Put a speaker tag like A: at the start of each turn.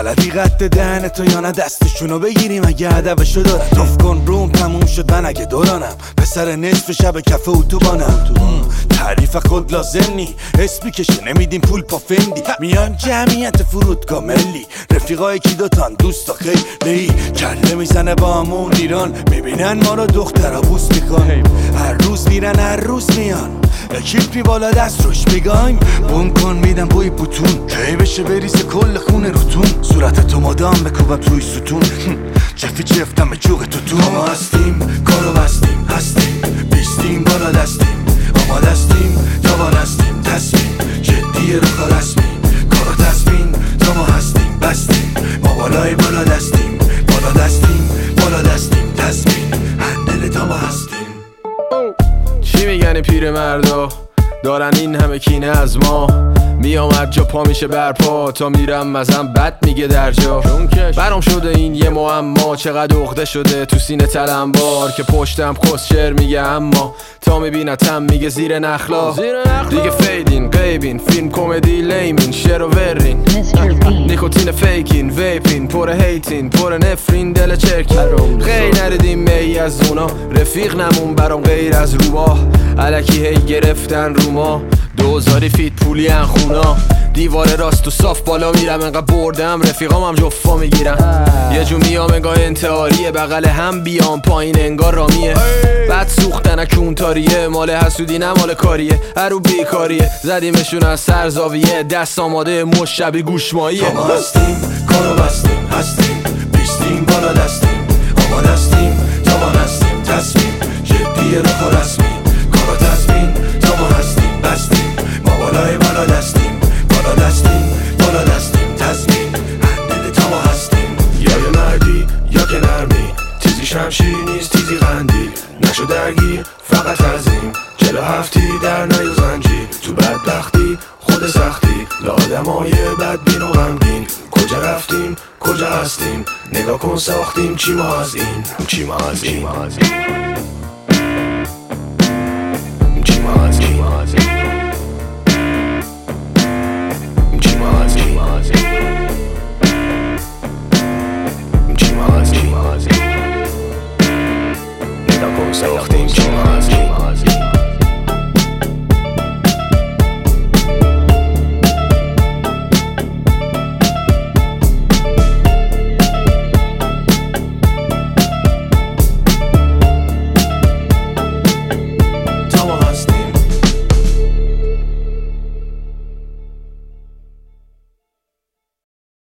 A: بلدی قد دهن تو یا نه دستشونو بگیریم اگه هدفشو دارن. توف کن روم تموم شد من اگه دورانم پسر نصف شب کفه اتوبانم. تعریف خود لازم نی اسمی کشه نمیدیم پول پا فندی. میان جمعیت فرودگاه ملی رفیقای کی دوتان دوستا خیلی کله میزنه با همون ایران. میبینن ما رو دخترها بوس میکن هر روز میرن هر روز میان اکیپی بالا دست روش میگایم بون کن میدم بوی بوتون کی بشه بریزه کل خونه روتون صورت تو مادام بکوبم توی ستون جفی جفتم به جوغ تو ما هستیم کارو بستیم هستیم بیستیم بالا دستیم آماده استیم جوان هستیم تصمیم جدیه رو کار رسمی کارو تصمیم تا ما هستیم بستیم ما بالای بالا دستیم بالا دستیم بالا دستیم تصمیم هندل تا ما هستیم.
B: چی میگن پیر مردا دارن این همه کینه از ما میامد جا پا میشه برپا تا میرم مزم بد میگه در جا برام شده این یه معما چقدر عقده شده تو سینه تلمبار که پشتم کسچر میگه اما تا میبینتم میگه زیر نخلا دیگه فیدین غیبین فیلم کمدی لیمین شعر و ورین نیکوتین فیکین ویپین پر هیتین پر نفرین دل چرکین خیلی نردیم می از اونا رفیق نمون برام غیر از روباه الکی هی گرفتن رو ما 2000 فیت پولی ان خونا دیوار راست و صاف بالا میرم انقدر بردم رفیقام هم جفا میگیرم یه جو میام انگاه انتحاریه بغل هم بیام پایین انگار رامیه بعد سوختن اکونتاریه مال حسودی نه مال کاریه هرو بیکاریه زدیمشون از سر زاویه دست آماده مشبی گوشماییه
A: ما هستیم کارو بستیم هستیم بیستیم بالا دستیم آماده استیم جوان هستیم تصمیم جدیه رو کار رسمی کارو تصمیم تا ما هستیم بستیم ما بالای بالا دستیم بالا دستیم بالا دستیم تصمیم هندل تا ما هستیم. یا یه مردی یا که نرمی تیزی شمشیر نیست تیزی قندی نشو درگیر فقط عظیم 47 در نیو زنجیر تو بدبختی خود سختی لآدمای بدبین و غمگین کجا رفتیم کجا هستیم نگاه کن ساختیم چی ما از این چی ما از این چی ما از